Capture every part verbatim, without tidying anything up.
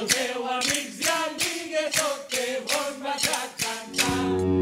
Escolteu, amics i amigues, tot que vos vaig a cantar.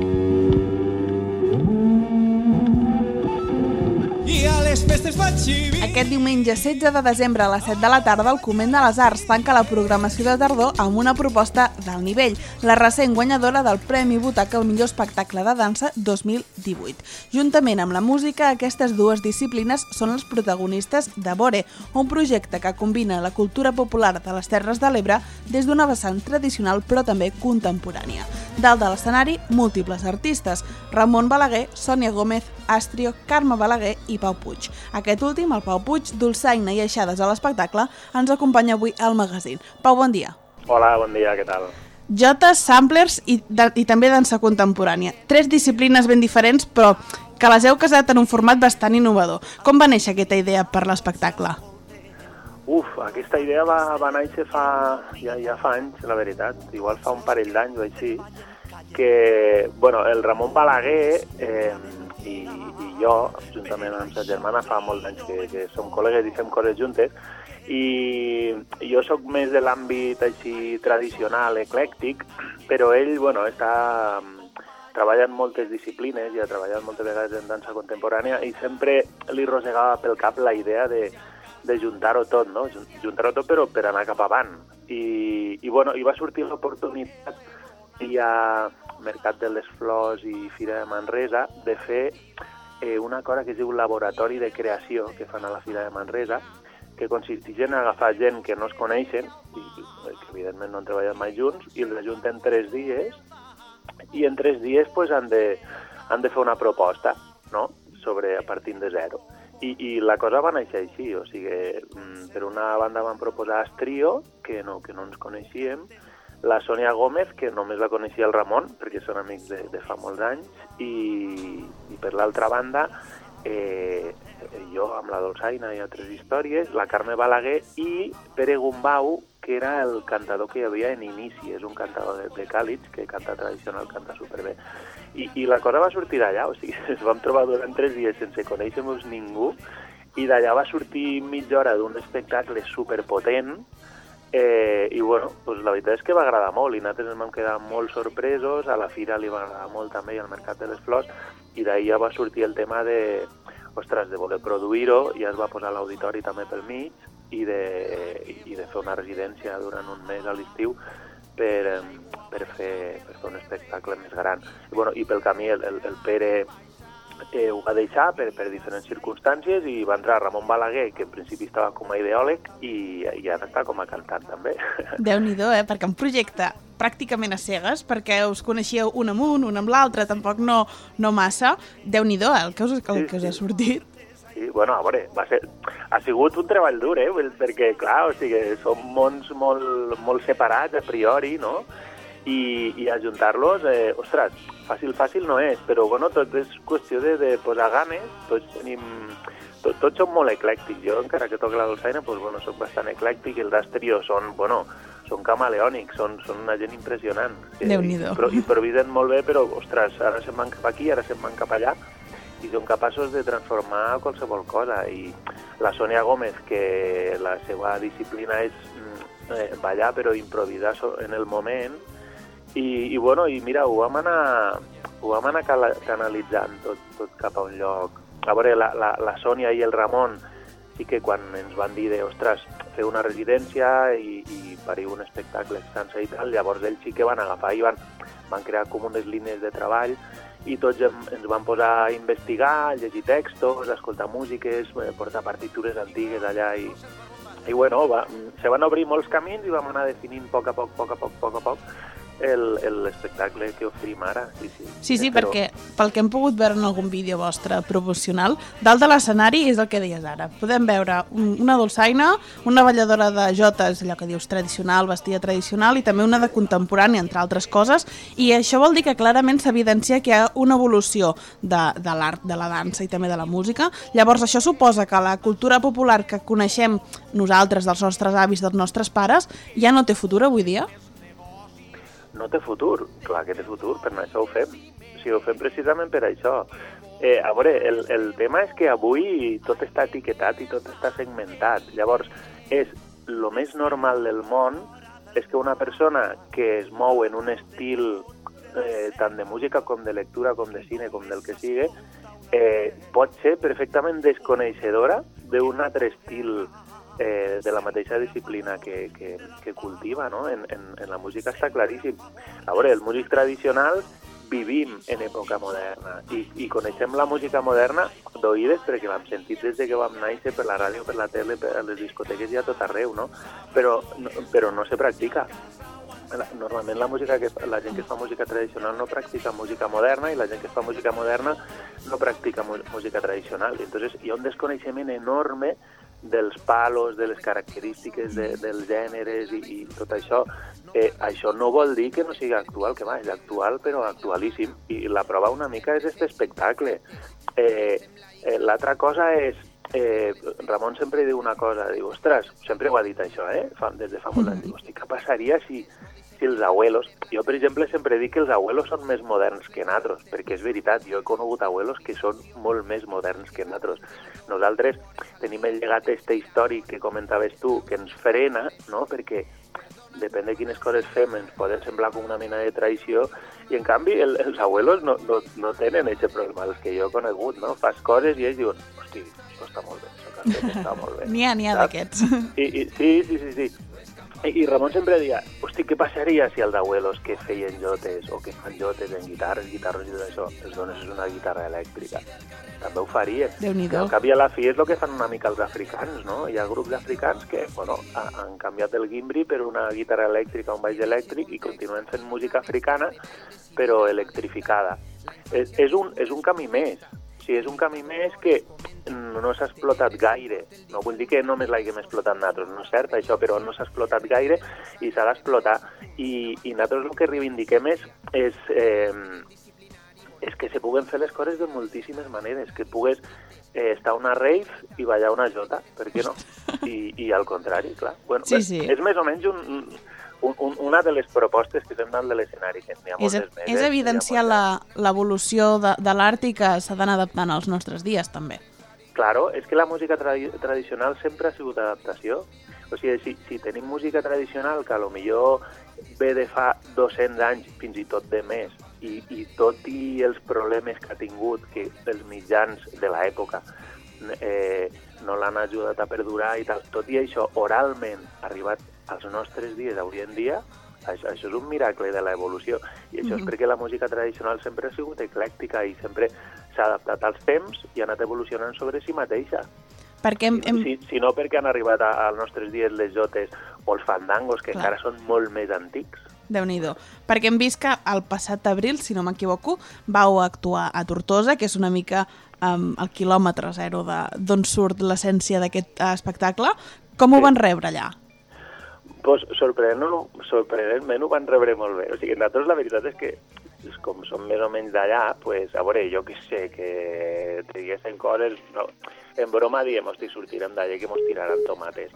I a les festes vaig vivir. Aquest diumenge setze de desembre a les set de la tarda el Convent de les Arts tanca la programació de tardor amb una proposta d'alt nivell, la recent guanyadora del Premi Butaca al millor espectacle de dansa dos mil divuit. Juntament amb la música, aquestes dues disciplines són els protagonistes de Vore, un projecte que combina la cultura popular de les Terres de l'Ebre des d'una vessant tradicional però també contemporània. Dalt de l'escenari, múltiples artistes: Ramon Balaguer, Sònia Gómez, Astrio, Carme Balaguer i Pau Puig. Aquest últim, el Pau Puig, dolçaina i aixades a l'espectacle, ens acompanya avui al magazín. Pau, bon dia. Hola, bon dia, què tal? Jotes, samplers i, de, i també dansa contemporània. Tres disciplines ben diferents, però que les heu casat en un format bastant innovador. Com va néixer aquesta idea per l'espectacle? Uf, aquesta idea va, va néixer fa, ja, ja fa anys, la veritat. Igual fa un parell d'anys o així, que, bueno, el Ramon Balaguer eh, i, i jo, juntament amb sa germana, fa molts anys que, que som col·legues i fem coses juntes, i jo sóc més de l'àmbit així tradicional, eclèctic, però ell, bueno, està treballant moltes disciplines i ha treballat moltes vegades en dansa contemporània i sempre li rosegava pel cap la idea de, de juntar-ho tot, no? Juntar-ho tot però per anar cap avant. I, i, bueno, i va sortir l'oportunitat via Mercat de les Flors i Fira de Manresa de fer eh, una cosa que es diu laboratori de creació que fan a la Fira de Manresa, que consisteix en agafar gent que no es coneixen, i que evidentment no han treballat mai junts, i els ajunten tres dies, i en tres dies pues, han, de, han de fer una proposta, no?, sobre a partir de zero. I, i la cosa va néixer així, o sigui, per una banda van proposar Astrio, que no, que no ens coneixíem, la Sònia Gómez, que només la coneixia el Ramon, perquè són amics de, de fa molts anys, i, i per l'altra banda, eh, jo amb la dolçaina i altres històries, la Carme Balaguer i Pere Gumbau, que era el cantador que hi havia en inici, és un cantador de, de Càlix, que canta tradicional, canta superbé. I, i la cosa va sortir d'allà, o sigui, ens vam trobar durant tres dies sense conèixer-nos ningú, i d'allà va sortir mitja hora d'un espectacle superpotent. Eh, i bueno, pues la veritat és que va agradar molt i nosaltres ens vam quedar molt sorpresos, a la Fira li va agradar molt també i al Mercat de les Flors, i d'ahir ja va sortir el tema de, ostres, de voler produir-ho, i ja es va posar l'auditori també pel mig i de, i de fer una residència durant un mes a l'estiu per, per, fer, per fer un espectacle més gran. I, bueno, i pel camí el, el, el Pere Eh, ho va deixar per, per diferents circumstàncies i va entrar Ramon Balaguer, que en principi estava com a ideòleg, i, i ara està com a cantant també. Déu-n'hi-do, eh? Perquè un projecte pràcticament a cegues, perquè us coneixíeu un amb un, un amb l'altre, tampoc no, no massa. Déu-n'hi-do, eh? El que us, el sí, que us ha sortit. Sí, bueno, a veure, va ser, ha sigut un treball dur, eh? Perquè, clar, o sigui, són mons molt, molt separats a priori, no? I, i ajuntar-los, eh, ostres, fàcil, fàcil no és, però bueno, tot és qüestió de, de posar ganes, tots tenim, tot, tots som molt eclèctics, jo encara que toco la dolçaina, doncs bueno, soc bastant eclèctic, els d'Astrio són, bueno, són camaleònics, són, són una gent impressionant. Déu-n'hi-do. I improvisen molt bé, però, ostres, ara se'n van cap aquí, ara se'n van cap allà, i són capaços de transformar qualsevol cosa. I la Sònia Gómez, que la seva disciplina és eh, ballar, però improvisar en el moment. I, i bueno, i mira, ho vam anar, ho vam anar canalitzant tot, tot cap a un lloc. A veure, la, la, la Sònia i el Ramon sí que quan ens van dir de, ostres, fer una residència i, i parir un espectacle extensa i tal, llavors ells sí que van agafar i van, van crear com unes línies de treball i tots ens van posar a investigar, a llegir textos, a escoltar músiques, portar partitures antigues allà i, i bueno, va, se van obrir molts camins i vam anar definint a poc a poc, poc a poc, poc a poc, l'espectacle que oferim ara. Sí, sí, sí, sí però... perquè pel que hem pogut veure en algun vídeo vostre promocional, dalt de l'escenari és el que deies ara. Podem veure una dolçaina, una balladora de jotes, allò que dius tradicional, vestida tradicional, i també una de contemporània, entre altres coses, i això vol dir que clarament s'evidencia que hi ha una evolució de, de l'art, de la dansa i també de la música. Llavors això suposa que la cultura popular que coneixem nosaltres, dels nostres avis, dels nostres pares, ja no té futur avui dia? No té futur, clar que té futur, per això ho fem. O sigui, ho fem precisament per això. Eh, a veure, el, el tema és que avui tot està etiquetat i tot està segmentat. Llavors, és el més normal del món és que una persona que es mou en un estil eh, tant de música com de lectura, com de cine, com del que sigui, eh, pot ser perfectament desconeixedora d'un altre estil eh, de la mateixa disciplina que, que, que cultiva, no? En, en, en la música està claríssim. A veure, el músic tradicional vivim en època moderna i, i coneixem la música moderna d'oïdes perquè l'hem sentit des de que vam néixer per la ràdio, per la tele, per les discoteques i a tot arreu, no? Però, no, però no se practica. Normalment la, música que, la gent que fa música tradicional no practica música moderna i la gent que fa música moderna no practica música tradicional. I entonces hi ha un desconeixement enorme dels palos, de les característiques de, dels gèneres i, i tot això. Eh, això no vol dir que no sigui actual, que va, és actual, però actualíssim. I la prova una mica és aquest espectacle. Eh, eh, L'altra cosa és, eh, Ramon sempre diu una cosa, diu, ostres, sempre ho ha dit això, eh? Fa, des de fa molt anys, diu, hosti, què passaria si, si els abuelos... Jo, per exemple, sempre dic que els abuelos són més moderns que nosaltres, perquè és veritat, jo he conegut abuelos que són molt més moderns que nosaltres. Nosaltres tenim el llegat este històric que comentaves tu, que ens frena, no?, perquè depèn de quines coses fem, ens poden semblar com una mena de traïció, i en canvi el, els abuelos no, no, no tenen aquest problema, els que jo he conegut, no? Fas coses i ells diuen, hosti, això està molt bé, això que has fet està molt bé. N'hi ha, n'hi ha d'aquests. I, i, sí, sí, sí, sí. I, I Ramon sempre deia, hosti, què passaria si els abuelos que feien jotes o que fan jotes en guitarres, guitarros i tot això, els dones una guitarra elèctrica? També ho farien. Déu-n'hi-do. Al cap i a la fi és el que fan una mica els africans, no? Hi ha grups africans que, bueno, ha, han canviat el gimbri per una guitarra elèctrica, un baix elèctric, i continuen fent música africana, però electrificada. És, és, un, és un camí més. Sí, és un camí més que no s'ha explotat gaire. No vull dir que només l'haguem explotat nosaltres, no és cert això, però no s'ha explotat gaire i s'ha d'explotar. I, I nosaltres el que reivindiquem és, és, eh, és que se puguen fer les coses de moltíssimes maneres, que pugues eh, estar a una rave i ballar una jota, per què no? I, i al contrari, clar. Bueno, sí, sí. És més o menys un... Un, un, una de les propostes que fem dalt de l'escenari, que n'hi ha moltes és, més. És evidenciar l'evolució de, de l'art i que s'ha d'anar adaptant als nostres dies, també. Claro, és que la música tra tradicional sempre ha sigut adaptació. O sigui, si, si tenim música tradicional que a lo millor ve de fa dos-cents anys, fins i tot de més, i, i tot i els problemes que ha tingut que els mitjans de l'època eh, no l'han ajudat a perdurar i tal, tot i això, oralment, ha arribat als nostres dies, avui en dia, això, això és un miracle de l'evolució. I això mm-hmm. és perquè la música tradicional sempre ha sigut eclèctica i sempre s'ha adaptat als temps i ha anat evolucionant sobre si mateixa. Perquè hem, hem... Si, si no perquè han arribat a, als nostres dies les jotes o els fandangos, que Clar. encara són molt més antics. Déu-n'hi-do. Perquè hem vist que el passat abril, si no m'equivoco, vau actuar a Tortosa, que és una mica um, el quilòmetre zero d'on surt l'essència d'aquest uh, espectacle. Com ho Sí. van rebre allà? Pues, sorprenent, sorprenentment ho van rebre molt bé. O sigui, nosaltres la veritat és que, com som més o menys d'allà, pues, a veure, jo que sé, que diguessin coses... No, en broma diem, hosti, sortirem d'allà que mos tiraran tomates.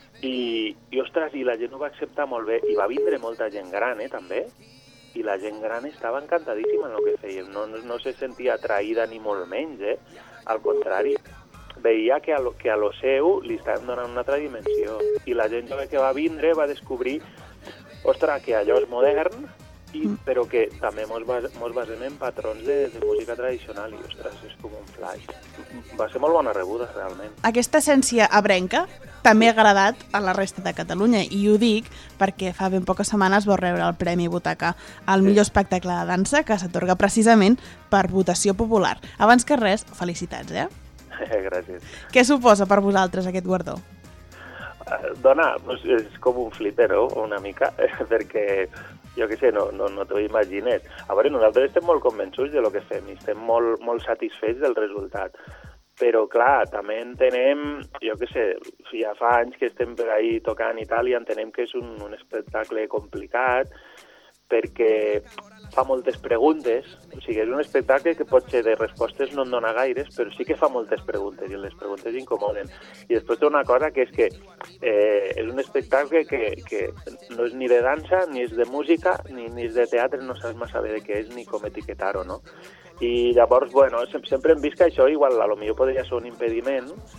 I, i, ostres, i la gent ho va acceptar molt bé. I va vindre molta gent gran, eh, també. I la gent gran estava encantadíssima en el que fèiem. No, no, no se sentia atraïda ni molt menys, eh? Al contrari. Veia que a, lo, que a lo seu li estaven donant una altra dimensió. I la gent jove que va vindre va descobrir, ostres, que allò és modern, i, però que també mos, bas, mos basem en patrons de, de música tradicional, i ostres, és com un flash. Va ser molt bona rebuda, realment. Aquesta essència abrenca també ha agradat a la resta de Catalunya, i ho dic perquè fa ben poques setmanes vau rebre el Premi Butaca al Sí. millor espectacle de dansa, que s'atorga precisament per votació popular. Abans que res, felicitats, eh? Gràcies. Què suposa per vosaltres aquest guardó? Dona, doncs és com un flipper, no? Una mica, perquè jo què sé, no, no, no t'ho imagines. A veure, nosaltres estem molt convençuts de lo que fem i estem molt, molt satisfets del resultat. Però, clar, també entenem, jo què sé, ja fa anys que estem per ahí tocant i tal, i entenem que és un, un espectacle complicat, perquè fa moltes preguntes, o sigui, és un espectacle que pot ser de respostes no en dona gaires, però sí que fa moltes preguntes, i les preguntes incomoden. I després té una cosa que és que eh, és un espectacle que, que no és ni de dansa, ni és de música, ni, ni és de teatre, no saps massa bé de què és, ni com etiquetar-ho, no? I llavors, bueno, sempre hem vist que això igual a lo millor podria ser un impediment,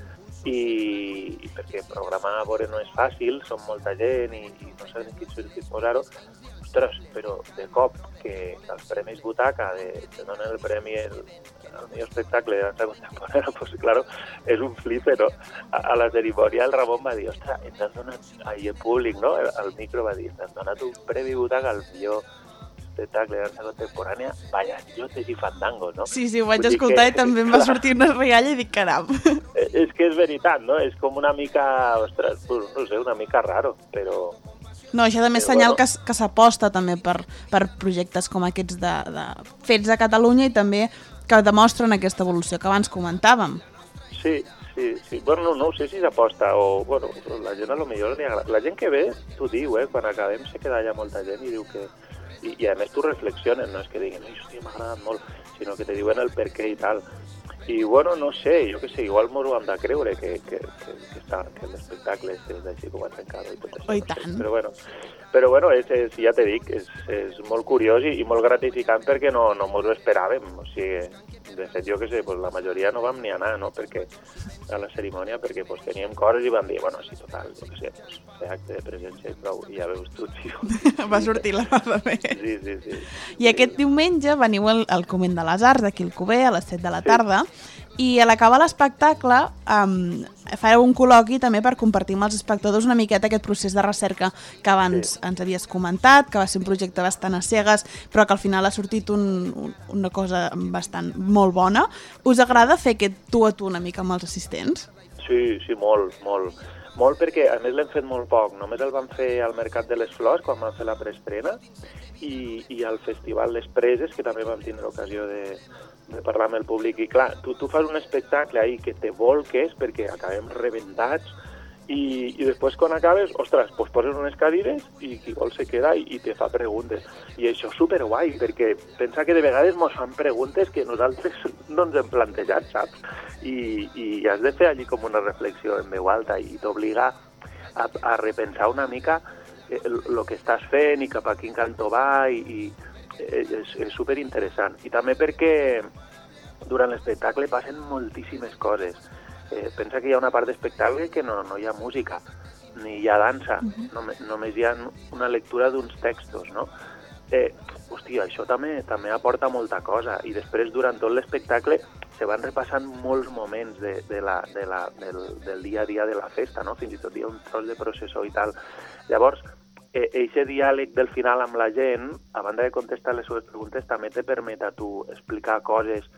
i, i perquè programar a veure no és fàcil, són molta gent i, i no saben en quin circuit posar-ho. Ostres, però de cop que els Premis Butaca de, te donen el premi al millor espectacle de dansa contemporània, pues claro, és un flipe, no? A, a la cerimònia el Ramon va dir, ostres, ens has donat, ahir en públic, no? El, el micro va dir, ens has donat un Premi Butaca al millor espectacle de dansa contemporània, ballanyotes i fandangos, no? Sí, sí, ho vaig escoltar que, i també em va sortir una rialla i dic, caram. És que és veritat, no? És com una mica, ostres, no sé, una mica raro, però... No, això també és senyal bueno. que, que s'aposta també per, per projectes com aquests de, de fets a Catalunya i també que demostren aquesta evolució que abans comentàvem. Sí, sí, sí. Bueno, no, no sé si s'aposta o... Bueno, la gent a lo millor li agrada. La gent que ve, t'ho diu, eh? Quan acabem se queda allà molta gent i diu que... I, i a més tu reflexiones, no és que diguin, hòstia, m'ha agradat molt, sinó que te diuen el per què i tal. I, bueno, no sé, jo què sé, igual m'ho hem de creure que, que, que, que, està, que l'espectacle és així com a trencado i tot això. Oh, i no tant. Sé. Però bueno, però, bueno és, és, ja t'he dit, és, és molt curiós i, i molt gratificant perquè no, no mos ho esperàvem. O sigui, de fet, jo què sé, pues, la majoria no vam ni anar, no?, perquè, a la cerimònia, perquè pues, teníem coses i vam dir, bueno, sí, total, jo què sé, pues, fer acte de presència i prou, i ja veus tu, tio. Va sortir la roda bé. Sí, sí, sí. I aquest diumenge veniu al, al Convent de les Arts, aquí al Alcover, a les set de la tarda, sí. I a l'acabar l'espectacle um, fareu un col·loqui també per compartir amb els espectadors una miqueta aquest procés de recerca que abans sí. ens havies comentat, que va ser un projecte bastant a cegues, però que al final ha sortit un, un, una cosa bastant molt bona. Us agrada fer aquest tu a tu una mica amb els assistents? Sí, sí, molt, molt. Molt perquè, a més, l'hem fet molt poc. Només el vam fer al Mercat de les Flors, quan vam fer la preestrena, i, i al Festival Les Preses, que també vam tindre ocasió de, de parlar amb el públic. I clar, tu, tu fas un espectacle ahí que te volques perquè acabem rebentats i, i després quan acabes, ostres, pues poses unes cadires i qui vol se queda i, i te fa preguntes. I això és superguai, perquè pensa que de vegades mos fan preguntes que nosaltres no ens hem plantejat, saps? I, i has de fer allí com una reflexió en veu alta i t'obliga a, a repensar una mica el, el que estàs fent i cap a quin cantó va i, i és, és superinteressant. I també perquè durant l'espectacle passen moltíssimes coses. Eh, pensa que hi ha una part d'espectacle que no, no hi ha música, ni hi ha dansa, uh-huh. només, només hi ha una lectura d'uns textos, no? Eh, hòstia, això també també aporta molta cosa. I després, durant tot l'espectacle, se van repassant molts moments de, de la, de la, del, del dia a dia de la festa, no? Fins i tot hi ha un tros de processó i tal. Llavors, eh, eixe diàleg del final amb la gent, a banda de contestar les seves preguntes, també te permet a tu explicar coses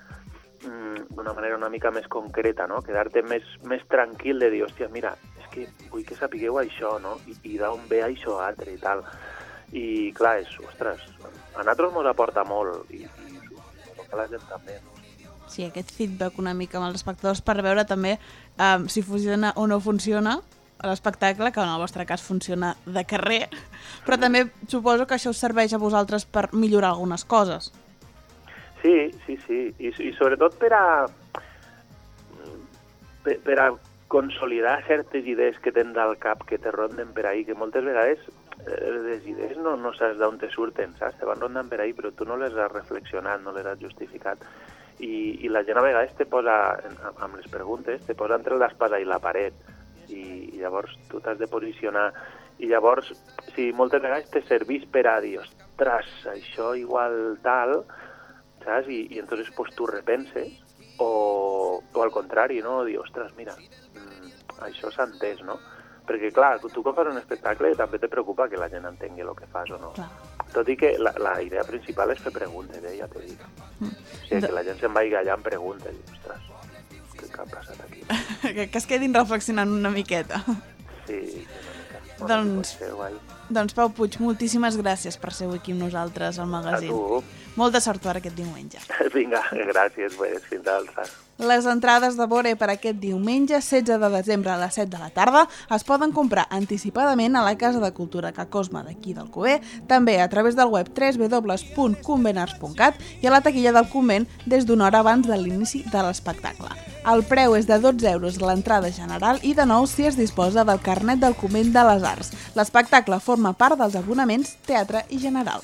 mm, d'una manera una mica més concreta, no? Quedar-te més, més tranquil de dir, hòstia, mira, és que vull que sapigueu això, no? I, i d'on ve això altre i tal. I clar, és, ostres, a nosaltres ens aporta molt i, i suposo que la gent també. Sí, aquest feedback una mica amb els espectadors per veure també um, si funciona o no funciona l'espectacle, que en el vostre cas funciona de carrer, però també suposo que això us serveix a vosaltres per millorar algunes coses. Sí, sí, sí, i, i sobretot per a, per, per a consolidar certes idees que tens al cap, que te ronden per ahí, que moltes vegades les idees no, no saps d'on te surten, saps? Te van rondant per ahí, però tu no les has reflexionat, no les has justificat. I, i la gent a vegades te posa, amb les preguntes, te posa entre l'espasa i la paret. I, i llavors tu t'has de posicionar. I llavors, si moltes vegades te servís per a dir, ostres, això igual tal, saps? I, i entonces pues, tu repenses, o, o al contrari, no? Dir, ostres, mira, mmm, això s'ha entès, no? Perquè, clar, tu quan fas un espectacle també te preocupa que la gent entengui el que fas o no. Clar. Tot i que la, la idea principal és fer preguntes, eh, ja t'he dit. Mm. O sigui, que la gent se'n vagi allà amb preguntes i, ostres, què ha passat aquí? que, que es quedin reflexionant una miqueta. Sí, una mica. Bueno, doncs, doncs, Pau Puig, moltíssimes gràcies per ser aquí amb nosaltres al magazín. A tu. Molta sort per aquest diumenge. Vinga, gràcies, pues, fins l'altre. Les entrades de Bore per aquest diumenge, setze de desembre a les set de la tarda, es poden comprar anticipadament a la Casa de Cultura Ca Cosma d'aquí del Alcover, també a través del web w w w punt convenarts punt cat i a la taquilla del convent des d'una hora abans de l'inici de l'espectacle. El preu és de dotze euros l'entrada general i de nou si es disposa del carnet del Convent de les Arts. L'espectacle forma part dels abonaments Teatre i General.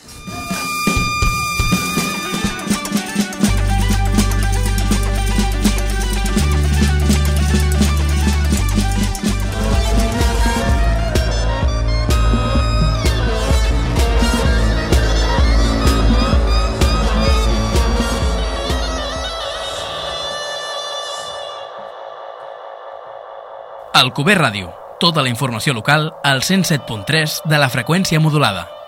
Alcover Ràdio. Tota la informació local al cent set punt tres de la freqüència modulada.